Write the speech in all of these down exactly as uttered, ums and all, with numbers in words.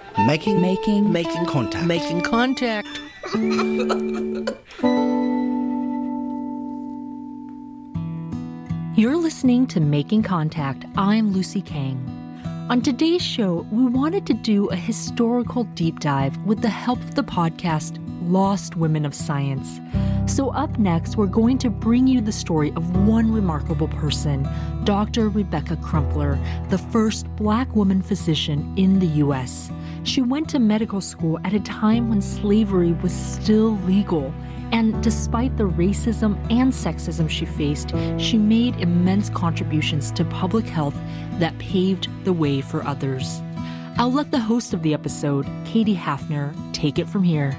Making, making, making contact. Making contact. You're listening to Making Contact. I'm Lucy Kang. On today's show, we wanted to do a historical deep dive with the help of the podcast Lost Women of Science. So up next, we're going to bring you the story of one remarkable person, Doctor Rebecca Crumpler, the first Black woman physician in the U S. She went to medical school at a time when slavery was still legal. And despite the racism and sexism she faced, she made immense contributions to public health that paved the way for others. I'll let the host of the episode, Katie Hafner, take it from here.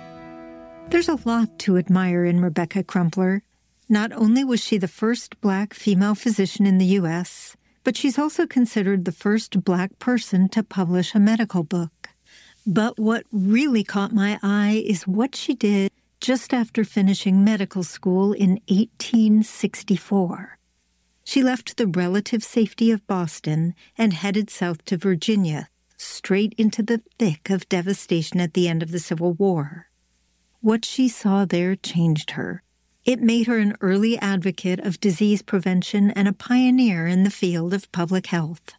There's a lot to admire in Rebecca Crumpler. Not only was she the first Black female physician in the U S, but she's also considered the first Black person to publish a medical book. But what really caught my eye is what she did just after finishing medical school in eighteen sixty-four. She left the relative safety of Boston and headed south to Virginia, straight into the thick of devastation at the end of the Civil War. What she saw there changed her. It made her an early advocate of disease prevention and a pioneer in the field of public health.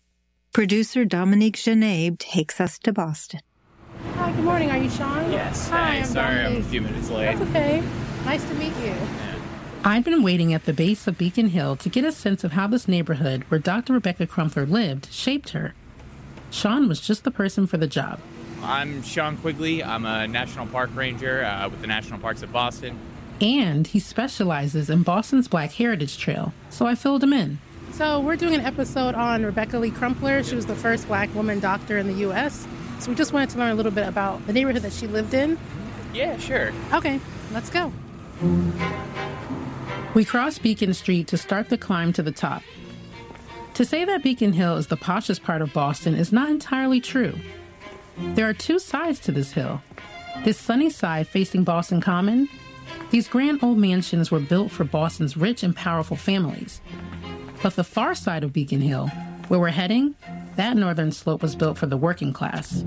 Producer Dominique Genet takes us to Boston. Hi, good morning. Are you Sean? Yes. Hi, Hey, I'm sorry Dominique. I'm a few minutes late. That's okay. Nice to meet you. Yeah. I'd been waiting at the base of Beacon Hill to get a sense of how this neighborhood where Doctor Rebecca Crumpler lived shaped her. Sean was just the person for the job. I'm Sean Quigley. I'm a National Park Ranger uh, with the National Parks of Boston. And he specializes in Boston's Black Heritage Trail, so I filled him in. So we're doing an episode on Rebecca Lee Crumpler. She was the first Black woman doctor in the U S So we just wanted to learn a little bit about the neighborhood that she lived in. Yeah, sure. Okay, let's go. We crossed Beacon Street to start the climb to the top. To say that Beacon Hill is the poshest part of Boston is not entirely true. There are two sides to this hill. This sunny side facing Boston Common, these grand old mansions were built for Boston's rich and powerful families. But the far side of Beacon Hill, where we're heading, that northern slope was built for the working class.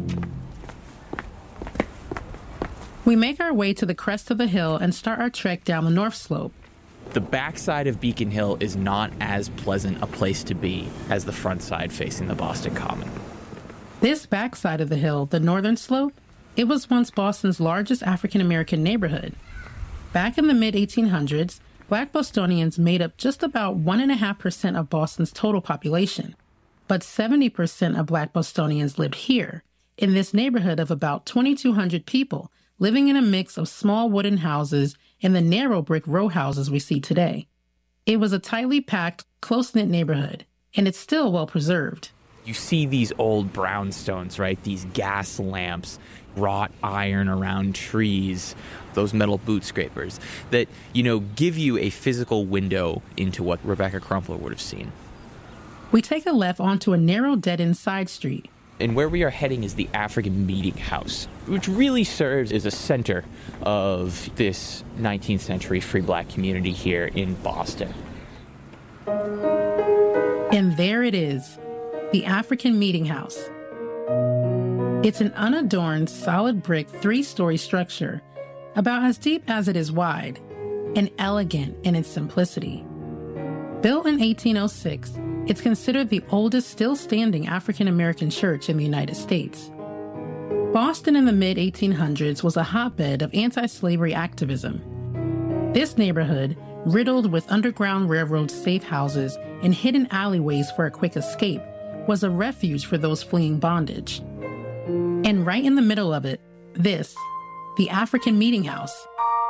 We make our way to the crest of the hill and start our trek down the north slope. The backside of Beacon Hill is not as pleasant a place to be as the front side facing the Boston Common. This backside of the hill, the northern slope, it was once Boston's largest African-American neighborhood. Back in the mid eighteen hundreds, Black Bostonians made up just about one point five percent of Boston's total population. But seventy percent of Black Bostonians lived here, in this neighborhood of about twenty-two hundred people, living in a mix of small wooden houses and the narrow brick row houses we see today. It was a tightly packed, close-knit neighborhood, and it's still well preserved. You see these old brownstones, right? These gas lamps, wrought iron around trees, those metal boot scrapers that, you know, give you a physical window into what Rebecca Crumpler would have seen. We take a left onto a narrow dead-end side street. And where we are heading is the African Meeting House, which really serves as a center of this nineteenth century free Black community here in Boston. And there it is, the African Meeting House. It's an unadorned, solid brick, three-story structure, about as deep as it is wide, and elegant in its simplicity. Built in eighteen oh six, it's considered the oldest still-standing African-American church in the United States. Boston in the mid eighteen hundreds was a hotbed of anti-slavery activism. This neighborhood, riddled with Underground Railroad safe houses and hidden alleyways for a quick escape, was a refuge for those fleeing bondage. And right in the middle of it, this, the African Meeting House.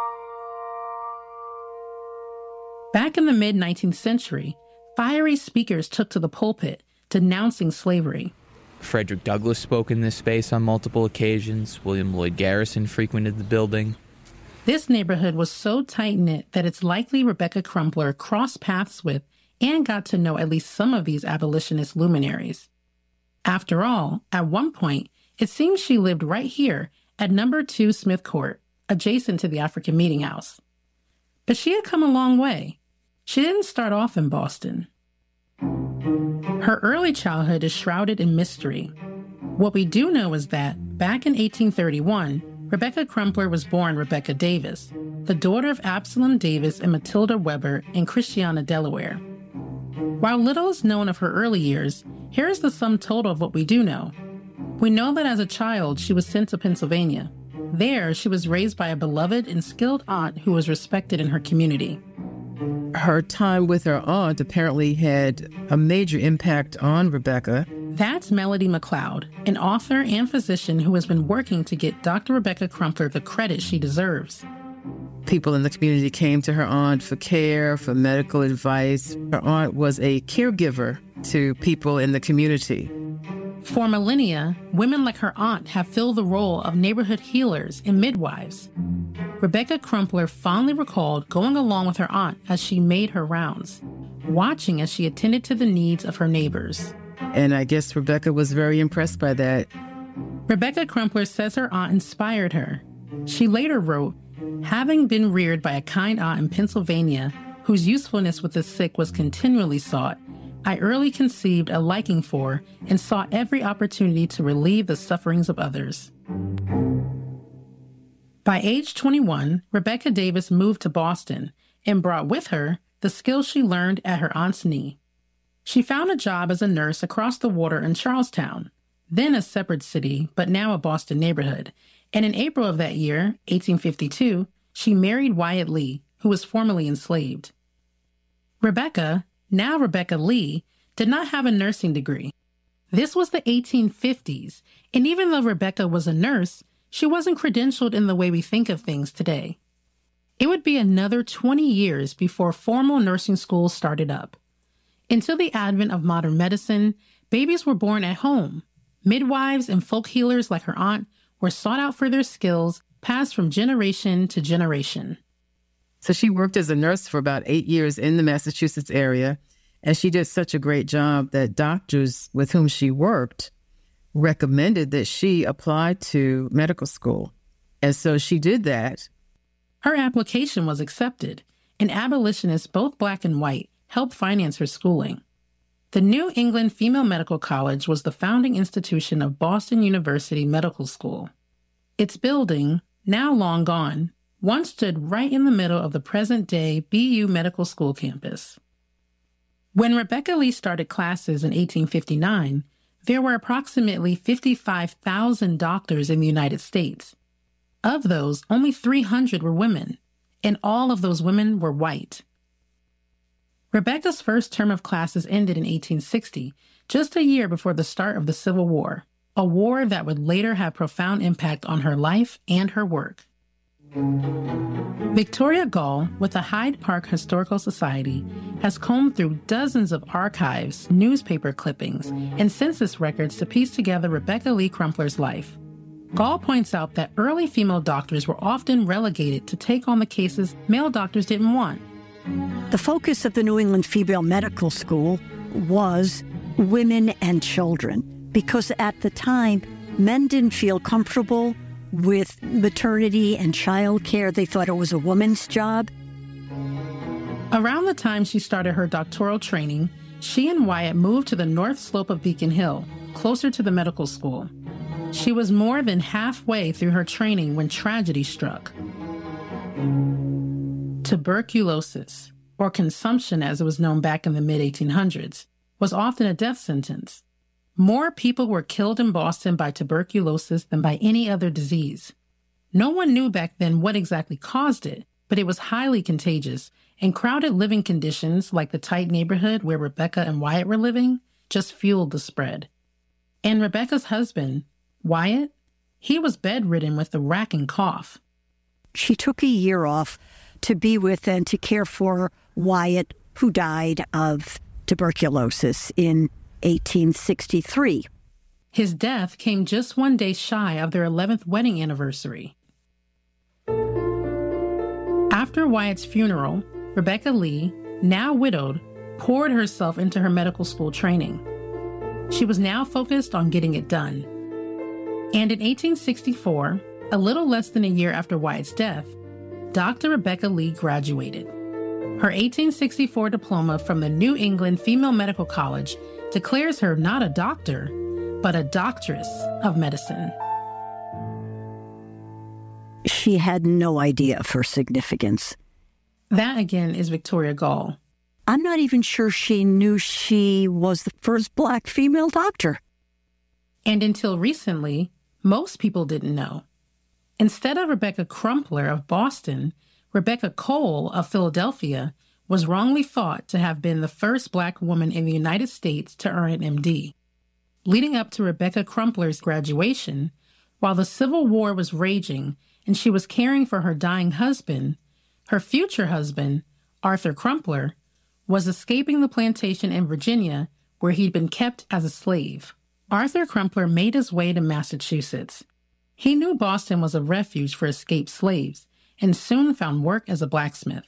Back in the mid-nineteenth century, fiery speakers took to the pulpit, denouncing slavery. Frederick Douglass spoke in this space on multiple occasions. William Lloyd Garrison frequented the building. This neighborhood was so tight-knit that it's likely Rebecca Crumpler crossed paths with and got to know at least some of these abolitionist luminaries. After all, at one point, it seems she lived right here at number two Smith Court, adjacent to the African Meeting House. But she had come a long way. She didn't start off in Boston. Her early childhood is shrouded in mystery. What we do know is that, back in eighteen thirty-one, Rebecca Crumpler was born Rebecca Davis, the daughter of Absalom Davis and Matilda Weber in Christiana, Delaware. While little is known of her early years, here is the sum total of what we do know. We know that as a child, she was sent to Pennsylvania. There, she was raised by a beloved and skilled aunt who was respected in her community. Her time with her aunt apparently had a major impact on Rebecca. That's Melody McLeod, an author and physician who has been working to get Doctor Rebecca Crumpler the credit she deserves. People in the community came to her aunt for care, for medical advice. Her aunt was a caregiver to people in the community. For millennia, women like her aunt have filled the role of neighborhood healers and midwives. Rebecca Crumpler fondly recalled going along with her aunt as she made her rounds, watching as she attended to the needs of her neighbors. And I guess Rebecca was very impressed by that. Rebecca Crumpler says her aunt inspired her. She later wrote, "Having been reared by a kind aunt in Pennsylvania, whose usefulness with the sick was continually sought, I early conceived a liking for and sought every opportunity to relieve the sufferings of others." By age twenty-one, Rebecca Davis moved to Boston and brought with her the skills she learned at her aunt's knee. She found a job as a nurse across the water in Charlestown, then a separate city, but now a Boston neighborhood. And in April of that year, eighteen fifty-two, she married Wyatt Lee, who was formerly enslaved. Rebecca, now Rebecca Lee, did not have a nursing degree. This was the eighteen fifties, and even though Rebecca was a nurse, she wasn't credentialed in the way we think of things today. It would be another twenty years before formal nursing schools started up. Until the advent of modern medicine, babies were born at home. Midwives and folk healers like her aunt were sought out for their skills, passed from generation to generation. So she worked as a nurse for about eight years in the Massachusetts area, and she did such a great job that doctors with whom she worked recommended that she apply to medical school. And so she did that. Her application was accepted, and abolitionists, both black and white, helped finance her schooling. The New England Female Medical College was the founding institution of Boston University Medical School. Its building, now long gone, once stood right in the middle of the present-day B U Medical School campus. When Rebecca Lee started classes in eighteen fifty-nine, there were approximately fifty-five thousand doctors in the United States. Of those, only three hundred were women, and all of those women were white. Rebecca's first term of classes ended in eighteen sixty, just a year before the start of the Civil War, a war that would later have profound impact on her life and her work. Victoria Gall, with the Hyde Park Historical Society, has combed through dozens of archives, newspaper clippings, and census records to piece together Rebecca Lee Crumpler's life. Gall points out that early female doctors were often relegated to take on the cases male doctors didn't want. The focus of the New England Female Medical School was women and children, because at the time, men didn't feel comfortable with maternity and child care. They thought it was a woman's job. Around the time she started her doctoral training, she and Wyatt moved to the north slope of Beacon Hill, closer to the medical school. She was more than halfway through her training when tragedy struck. Tuberculosis, or consumption as it was known back in the mid eighteen hundreds, was often a death sentence. More people were killed in Boston by tuberculosis than by any other disease. No one knew back then what exactly caused it, but it was highly contagious, and crowded living conditions like the tight neighborhood where Rebecca and Wyatt were living just fueled the spread. And Rebecca's husband, Wyatt, he was bedridden with a racking cough. She took a year off to be with and to care for Wyatt, who died of tuberculosis in eighteen sixty-three. His death came just one day shy of their eleventh wedding anniversary. After Wyatt's funeral, Rebecca Lee, now widowed, poured herself into her medical school training. She was now focused on getting it done. And in eighteen sixty-four, a little less than a year after Wyatt's death, Doctor Rebecca Lee graduated. Her eighteen sixty-four diploma from the New England Female Medical College declares her not a doctor, but a doctoress of medicine. She had no idea of her significance. That, again, is Victoria Gall. I'm not even sure she knew she was the first Black female doctor. And until recently, most people didn't know. Instead of Rebecca Crumpler of Boston, Rebecca Cole of Philadelphia was wrongly thought to have been the first Black woman in the United States to earn an M D. Leading up to Rebecca Crumpler's graduation, while the Civil War was raging and she was caring for her dying husband, her future husband, Arthur Crumpler, was escaping the plantation in Virginia where he'd been kept as a slave. Arthur Crumpler made his way to Massachusetts. He knew Boston was a refuge for escaped slaves and soon found work as a blacksmith.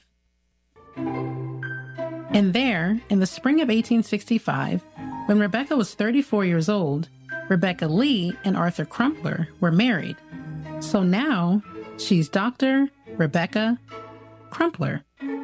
And there, in the spring of eighteen sixty-five, when Rebecca was thirty-four years old, Rebecca Lee and Arthur Crumpler were married. So now, she's Doctor Rebecca Crumpler.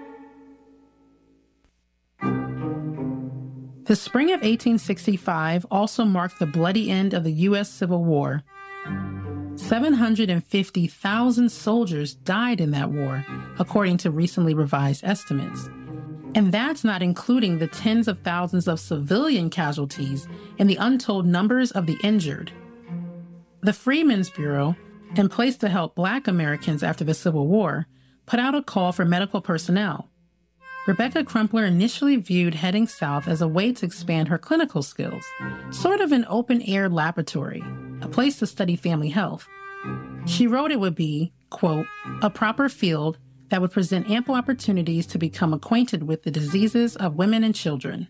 The spring of eighteen sixty-five also marked the bloody end of the U S Civil War. seven hundred fifty thousand soldiers died in that war, according to recently revised estimates. And that's not including the tens of thousands of civilian casualties and the untold numbers of the injured. The Freedmen's Bureau, in place to help Black Americans after the Civil War, put out a call for medical personnel. Rebecca Crumpler initially viewed heading south as a way to expand her clinical skills, sort of an open-air laboratory, a place to study family health. She wrote it would be, quote, a proper field that would present ample opportunities to become acquainted with the diseases of women and children.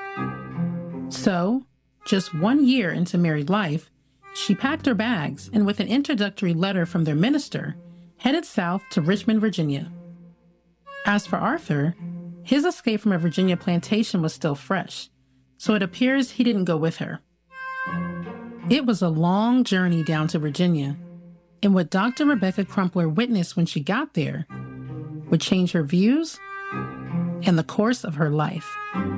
So, just one year into married life, she packed her bags and with an introductory letter from their minister, headed south to Richmond, Virginia. As for Arthur, his escape from a Virginia plantation was still fresh, so it appears he didn't go with her. It was a long journey down to Virginia, and what Doctor Rebecca Crumpler witnessed when she got there would change her views and the course of her life.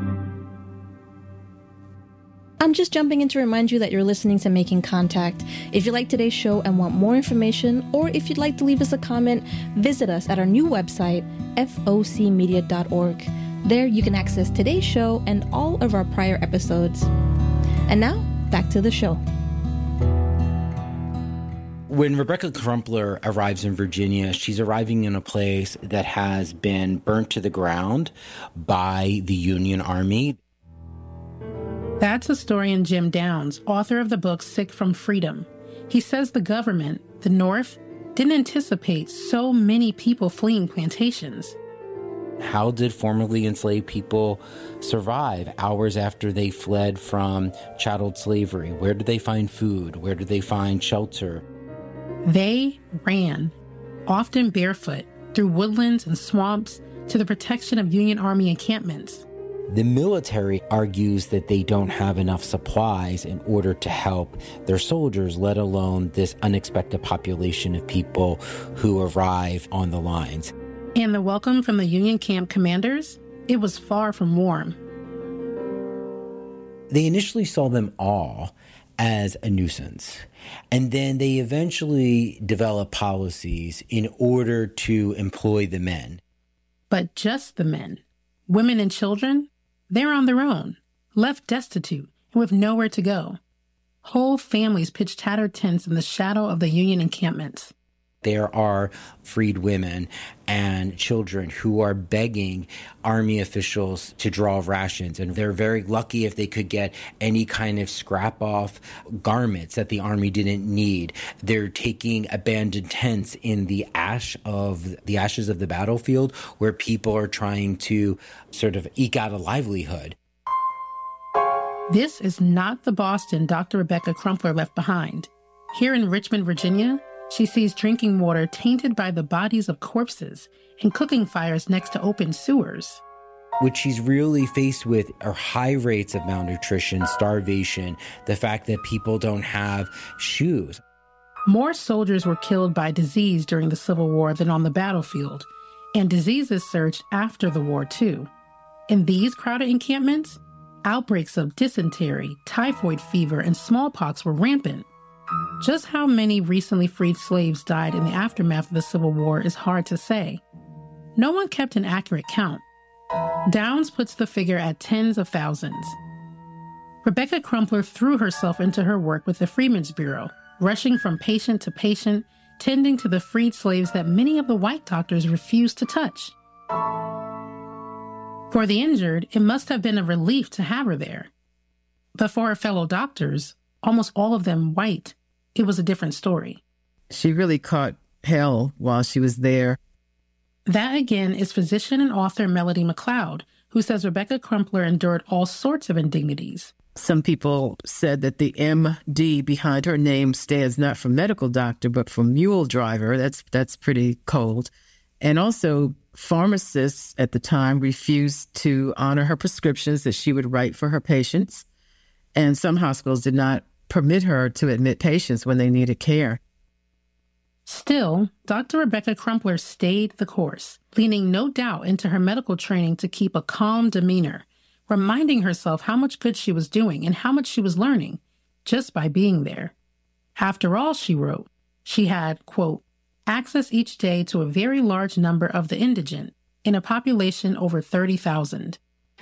I'm just jumping in to remind you that you're listening to Making Contact. If you like today's show and want more information, or if you'd like to leave us a comment, visit us at our new website, f o c media dot org. There you can access today's show and all of our prior episodes. And now, back to the show. When Rebecca Crumpler arrives in Virginia, she's arriving in a place that has been burnt to the ground by the Union Army. That's historian Jim Downs, author of the book Sick from Freedom. He says the government, the North, didn't anticipate so many people fleeing plantations. How did formerly enslaved people survive hours after they fled from chattel slavery? Where did they find food? Where did they find shelter? They ran, often barefoot, through woodlands and swamps to the protection of Union Army encampments. The military argues that they don't have enough supplies in order to help their soldiers, let alone this unexpected population of people who arrive on the lines. And the welcome from the Union camp commanders? It was far from warm. They initially saw them all as a nuisance. And then they eventually developed policies in order to employ the men. But just the men. Women and children, they're on their own, left destitute and with nowhere to go. Whole families pitched tattered tents in the shadow of the Union encampments. There are freed women and children who are begging Army officials to draw rations, and they're very lucky if they could get any kind of scrap-off garments that the Army didn't need. They're taking abandoned tents in the ash of the ashes of the battlefield where people are trying to sort of eke out a livelihood. This is not the Boston Doctor Rebecca Crumpler left behind. Here in Richmond, Virginia, she sees drinking water tainted by the bodies of corpses and cooking fires next to open sewers. What she's really faced with are high rates of malnutrition, starvation, the fact that people don't have shoes. More soldiers were killed by disease during the Civil War than on the battlefield, and diseases surged after the war, too. In these crowded encampments, Outbreaks of dysentery, typhoid fever, and smallpox were rampant. Just how many recently freed slaves died in the aftermath of the Civil War is hard to say. No one kept an accurate count. Downs puts the figure at tens of thousands. Rebecca Crumpler threw herself into her work with the Freedmen's Bureau, rushing from patient to patient, tending to the freed slaves that many of the white doctors refused to touch. For the injured, it must have been a relief to have her there. But for her fellow doctors, almost all of them white, it was a different story. She really caught hell while she was there. That again is physician and author Melody McLeod, who says Rebecca Crumpler endured all sorts of indignities. Some people said that the M D behind her name stands not for medical doctor, but for mule driver. That's that's pretty cold. And also, pharmacists at the time refused to honor her prescriptions that she would write for her patients. And some hospitals did not permit her to admit patients when they needed care. Still, Doctor Rebecca Crumpler stayed the course, leaning no doubt into her medical training to keep a calm demeanor, reminding herself how much good she was doing and how much she was learning just by being there. After all, she wrote, she had, quote, access each day to a very large number of the indigent in a population over thirty thousand.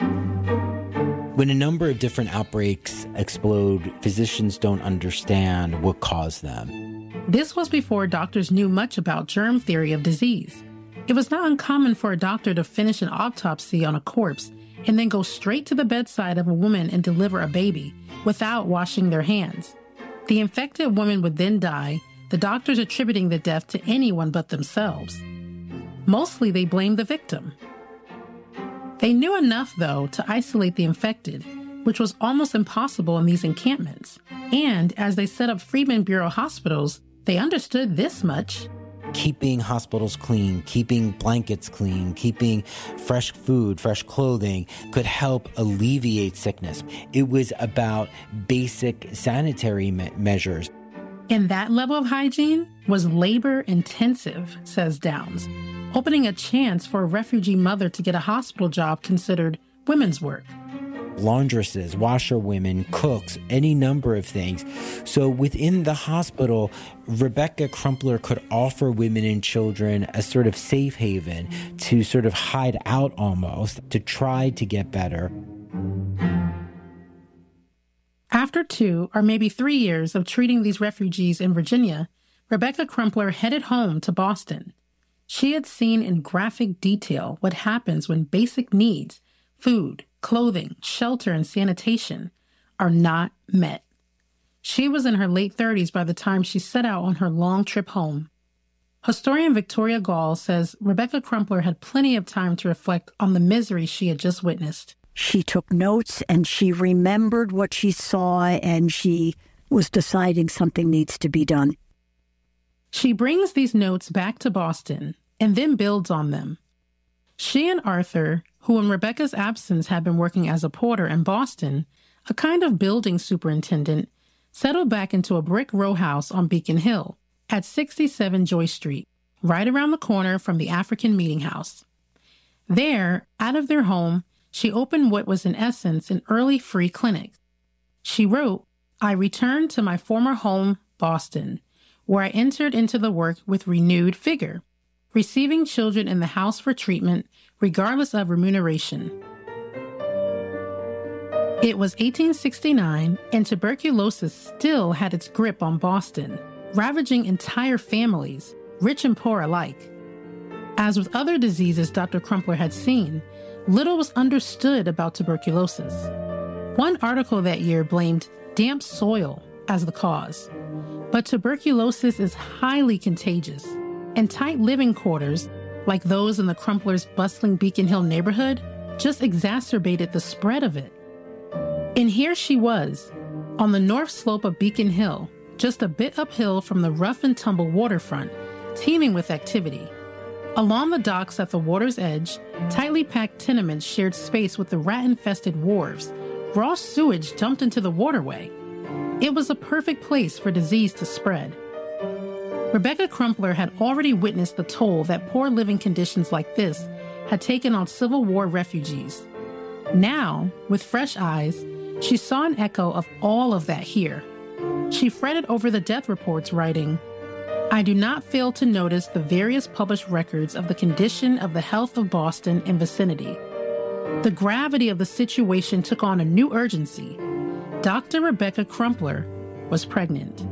When a number of different outbreaks explode, physicians don't understand what caused them. This was before doctors knew much about germ theory of disease. It was not uncommon for a doctor to finish an autopsy on a corpse and then go straight to the bedside of a woman and deliver a baby without washing their hands. The infected woman would then die, the doctors attributing the death to anyone but themselves. Mostly they blamed the victim. They knew enough, though, to isolate the infected, which was almost impossible in these encampments. And as they set up Freedmen's Bureau hospitals, they understood this much. Keeping hospitals clean, keeping blankets clean, keeping fresh food, fresh clothing could help alleviate sickness. It was about basic sanitary me- measures. And that level of hygiene was labor-intensive, says Downs, opening a chance for a refugee mother to get a hospital job considered women's work. Laundresses, washerwomen, cooks, any number of things. So within the hospital, Rebecca Crumpler could offer women and children a sort of safe haven to sort of hide out almost, to try to get better. After two or maybe three years of treating these refugees in Virginia, Rebecca Crumpler headed home to Boston. She had seen in graphic detail what happens when basic needs, food, clothing, shelter, and sanitation, are not met. She was in her late thirties by the time she set out on her long trip home. Historian Victoria Gall says Rebecca Crumpler had plenty of time to reflect on the misery she had just witnessed. She took notes and she remembered what she saw, and she was deciding something needs to be done. She brings these notes back to Boston and then builds on them. She and Arthur, who in Rebecca's absence had been working as a porter in Boston, a kind of building superintendent, settled back into a brick row house on Beacon Hill at sixty-seven Joyce Street, right around the corner from the African Meeting House. There, out of their home, she opened what was in essence an early free clinic. She wrote, I returned to my former home, Boston, where I entered into the work with renewed vigor, receiving children in the house for treatment regardless of remuneration. It was eighteen sixty-nine, and tuberculosis still had its grip on Boston, ravaging entire families, rich and poor alike. As with other diseases Doctor Crumpler had seen, little was understood about tuberculosis. One article that year blamed damp soil as the cause. But tuberculosis is highly contagious, and tight living quarters, like those in the Crumplers' bustling Beacon Hill neighborhood, just exacerbated the spread of it. And here she was, on the north slope of Beacon Hill, just a bit uphill from the rough and tumble waterfront, teeming with activity. Along the docks at the water's edge, tightly packed tenements shared space with the rat-infested wharves. Raw sewage dumped into the waterway. It was a perfect place for disease to spread. Rebecca Crumpler had already witnessed the toll that poor living conditions like this had taken on Civil War refugees. Now, with fresh eyes, she saw an echo of all of that here. She fretted over the death reports, writing, "I do not fail to notice the various published records of the condition of the health of Boston and vicinity. The gravity of the situation took on a new urgency. Doctor Rebecca Crumpler was pregnant."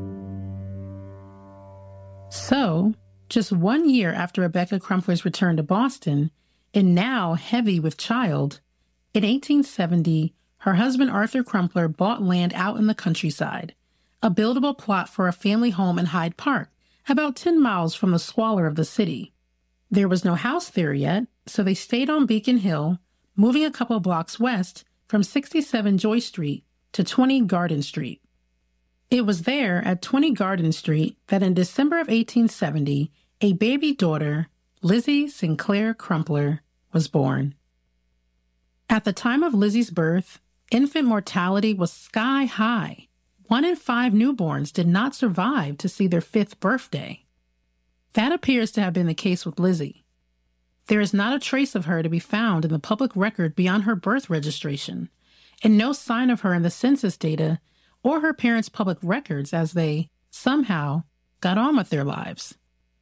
So, just one year after Rebecca Crumpler's return to Boston, and now heavy with child, in eighteen seventy, her husband Arthur Crumpler bought land out in the countryside, a buildable plot for a family home in Hyde Park, about ten miles from the squalor of the city. There was no house there yet, so they stayed on Beacon Hill, moving a couple blocks west from sixty-seven Joy Street to twenty Garden Street. It was there at twenty Garden Street that in December of eighteen seventy, a baby daughter, Lizzie Sinclair Crumpler, was born. At the time of Lizzie's birth, infant mortality was sky high. One in five newborns did not survive to see their fifth birthday. That appears to have been the case with Lizzie. There is not a trace of her to be found in the public record beyond her birth registration, and no sign of her in the census data or her parents' public records as they, somehow, got on with their lives.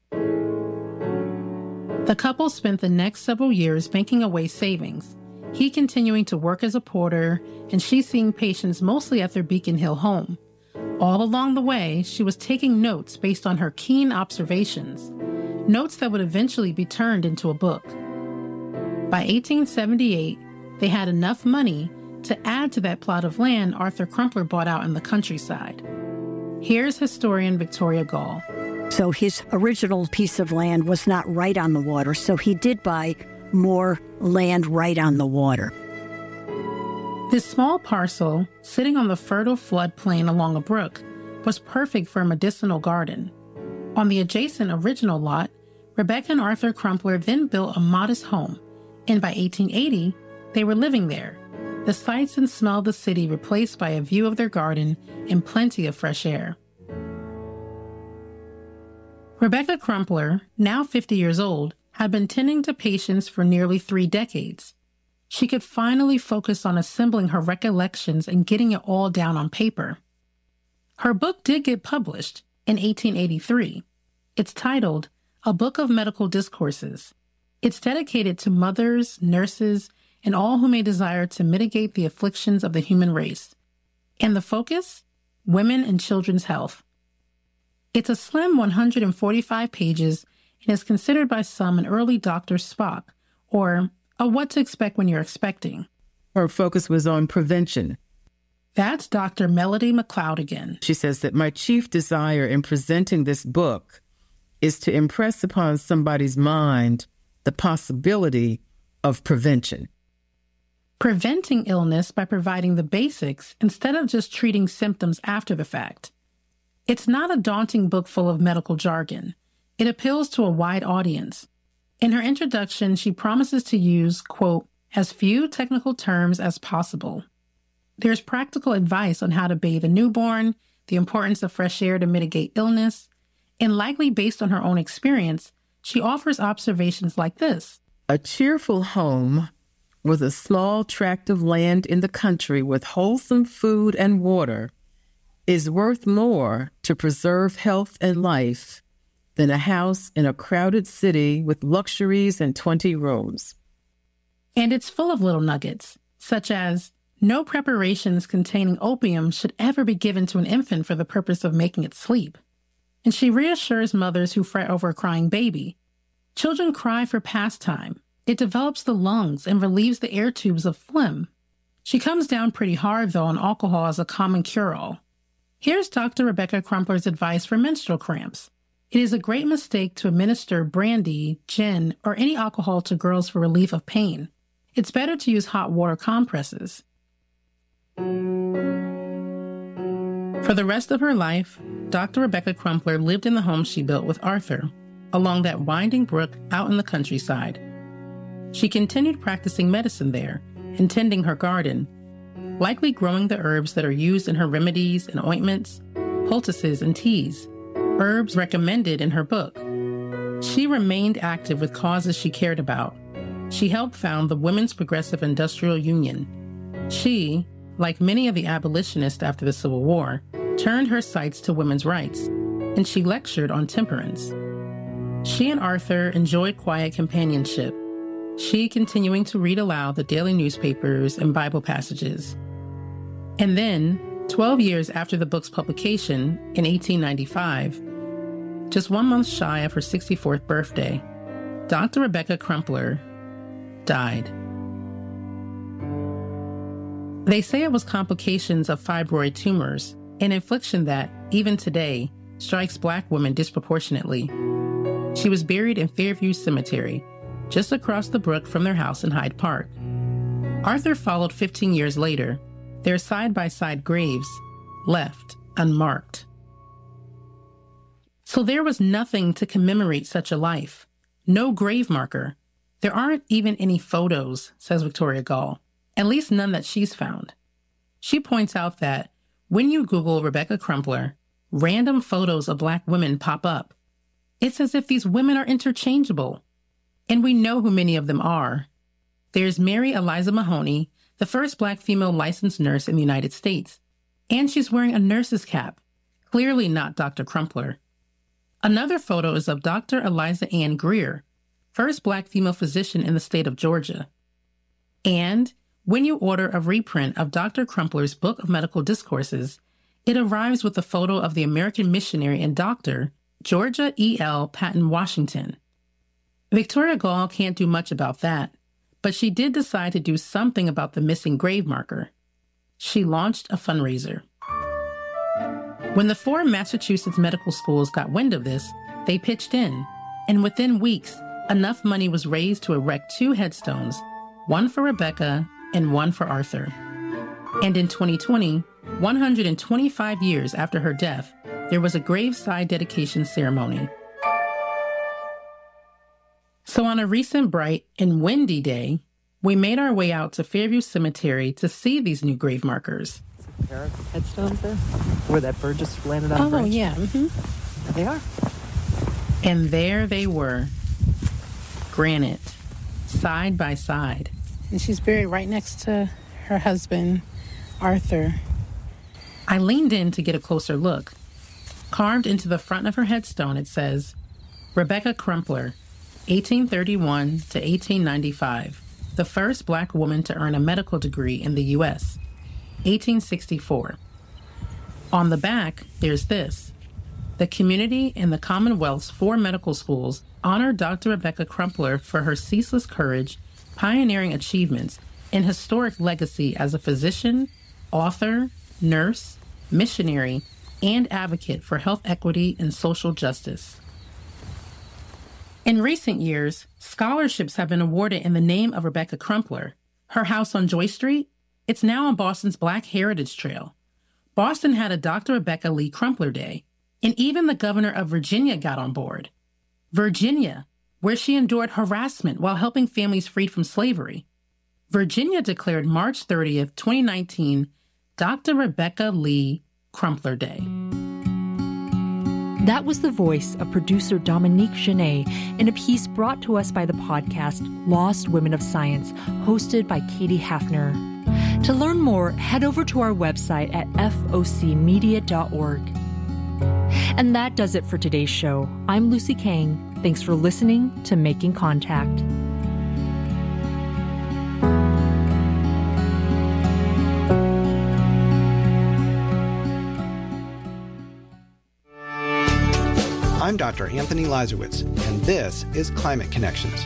The couple spent the next several years banking away savings, he continuing to work as a porter and she seeing patients mostly at their Beacon Hill home. All along the way, she was taking notes based on her keen observations, notes that would eventually be turned into a book. By eighteen seventy-eight, they had enough money to add to that plot of land Arthur Crumpler bought out in the countryside. Here's historian Victoria Gall. So his original piece of land was not right on the water, so he did buy more land right on the water. This small parcel, sitting on the fertile floodplain along a brook, was perfect for a medicinal garden. On the adjacent original lot, Rebecca and Arthur Crumpler then built a modest home, and by eighteen eighty, they were living there. The sights and smell of the city replaced by a view of their garden and plenty of fresh air. Rebecca Crumpler, now fifty years old, had been tending to patients for nearly three decades. She could finally focus on assembling her recollections and getting it all down on paper. Her book did get published in eighteen eighty-three. It's titled A Book of Medical Discourses. It's dedicated to mothers, nurses, and all who may desire to mitigate the afflictions of the human race. And the focus? Women and children's health. It's a slim one hundred forty-five pages and is considered by some an early Doctor Spock, or a what to expect when you're expecting. Her focus was on prevention. That's Doctor Melody McLeod again. She says that my chief desire in presenting this book is to impress upon somebody's mind the possibility of prevention. Preventing illness by providing the basics instead of just treating symptoms after the fact. It's not a daunting book full of medical jargon. It appeals to a wide audience. In her introduction, she promises to use, quote, as few technical terms as possible. There's practical advice on how to bathe a newborn, the importance of fresh air to mitigate illness, and likely based on her own experience, she offers observations like this. A cheerful home with a small tract of land in the country with wholesome food and water is worth more to preserve health and life than a house in a crowded city with luxuries and twenty rooms. And it's full of little nuggets, such as no preparations containing opium should ever be given to an infant for the purpose of making it sleep. And she reassures mothers who fret over a crying baby. Children cry for pastime. It develops the lungs and relieves the air tubes of phlegm. She comes down pretty hard, though, on alcohol as a common cure-all. Here's Doctor Rebecca Crumpler's advice for menstrual cramps. It is a great mistake to administer brandy, gin, or any alcohol to girls for relief of pain. It's better to use hot water compresses. For the rest of her life, Doctor Rebecca Crumpler lived in the home she built with Arthur, along that winding brook out in the countryside. She continued practicing medicine there and tending her garden, likely growing the herbs that are used in her remedies and ointments, poultices and teas, herbs recommended in her book. She remained active with causes she cared about. She helped found the Women's Progressive Industrial Union. She, like many of the abolitionists after the Civil War, turned her sights to women's rights, and she lectured on temperance. She and Arthur enjoyed quiet companionship, she continuing to read aloud the daily newspapers and Bible passages. And then, twelve years after the book's publication, in eighteen ninety-five, just one month shy of her sixty-fourth birthday, Doctor Rebecca Crumpler died. They say it was complications of fibroid tumors, an affliction that, even today, strikes Black women disproportionately. She was buried in Fairview Cemetery, just across the brook from their house in Hyde Park. Arthur followed fifteen years later, their side-by-side graves left unmarked. So there was nothing to commemorate such a life. No grave marker. There aren't even any photos, says Victoria Gall, at least none that she's found. She points out that when you Google Rebecca Crumpler, random photos of Black women pop up. It's as if these women are interchangeable. And we know who many of them are. There's Mary Eliza Mahoney, the first Black female licensed nurse in the United States. And she's wearing a nurse's cap, clearly not Doctor Crumpler. Another photo is of Doctor Eliza Ann Greer, first Black female physician in the state of Georgia. And when you order a reprint of Doctor Crumpler's Book of Medical Discourses, it arrives with a photo of the American missionary and doctor, Georgia E L. Patton Washington. Victoria Gall can't do much about that, but she did decide to do something about the missing grave marker. She launched a fundraiser. When the four Massachusetts medical schools got wind of this, they pitched in, and within weeks, enough money was raised to erect two headstones, one for Rebecca and one for Arthur. And in twenty twenty, one hundred twenty-five years after her death, there was a graveside dedication ceremony. So on a recent bright and windy day, we made our way out to Fairview Cemetery to see these new grave markers. A pair of headstones there, where that bird just landed on oh, a branch. Oh, yeah. Mm-hmm. There they are. And there they were, granite, side by side. And she's buried right next to her husband, Arthur. I leaned in to get a closer look. Carved into the front of her headstone, it says, Rebecca Crumpler, eighteen thirty-one to eighteen ninety-five, the first Black woman to earn a medical degree in the U S, eighteen sixty-four. On the back, there's this. The community and the Commonwealth's four medical schools honor Doctor Rebecca Crumpler for her ceaseless courage, pioneering achievements, and historic legacy as a physician, author, nurse, missionary, and advocate for health equity and social justice. In recent years, scholarships have been awarded in the name of Rebecca Crumpler. Her house on Joy Street, it's now on Boston's Black Heritage Trail. Boston had a Doctor Rebecca Lee Crumpler Day, and even the governor of Virginia got on board. Virginia, where she endured harassment while helping families freed from slavery. Virginia declared March thirtieth, twenty nineteen, Doctor Rebecca Lee Crumpler Day. That was the voice of producer Dominique Genet in a piece brought to us by the podcast Lost Women of Science, hosted by Katie Hafner. To learn more, head over to our website at f o c media dot org. And that does it for today's show. I'm Lucy Kang. Thanks for listening to Making Contact. I'm Doctor Anthony Lazarowitz, and this is Climate Connections.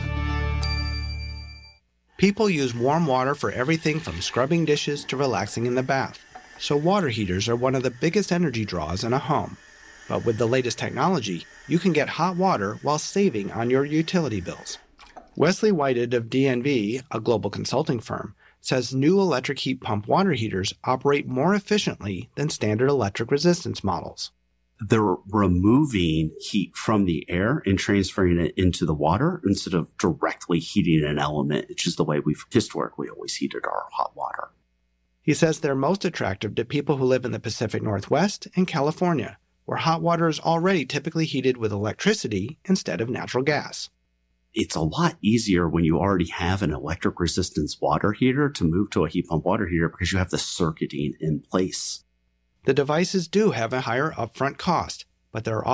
People use warm water for everything from scrubbing dishes to relaxing in the bath, so water heaters are one of the biggest energy draws in a home. But with the latest technology, you can get hot water while saving on your utility bills. Wesley Whited of D N V, a global consulting firm, says new electric heat pump water heaters operate more efficiently than standard electric resistance models. They're removing heat from the air and transferring it into the water instead of directly heating an element, which is the way we've historically always heated our hot water. He says they're most attractive to people who live in the Pacific Northwest and California, where hot water is already typically heated with electricity instead of natural gas. it's a lot easier when you already have an electric resistance water heater to move to a heat pump water heater because you have the circuiting in place. The devices do have a higher upfront cost, but there are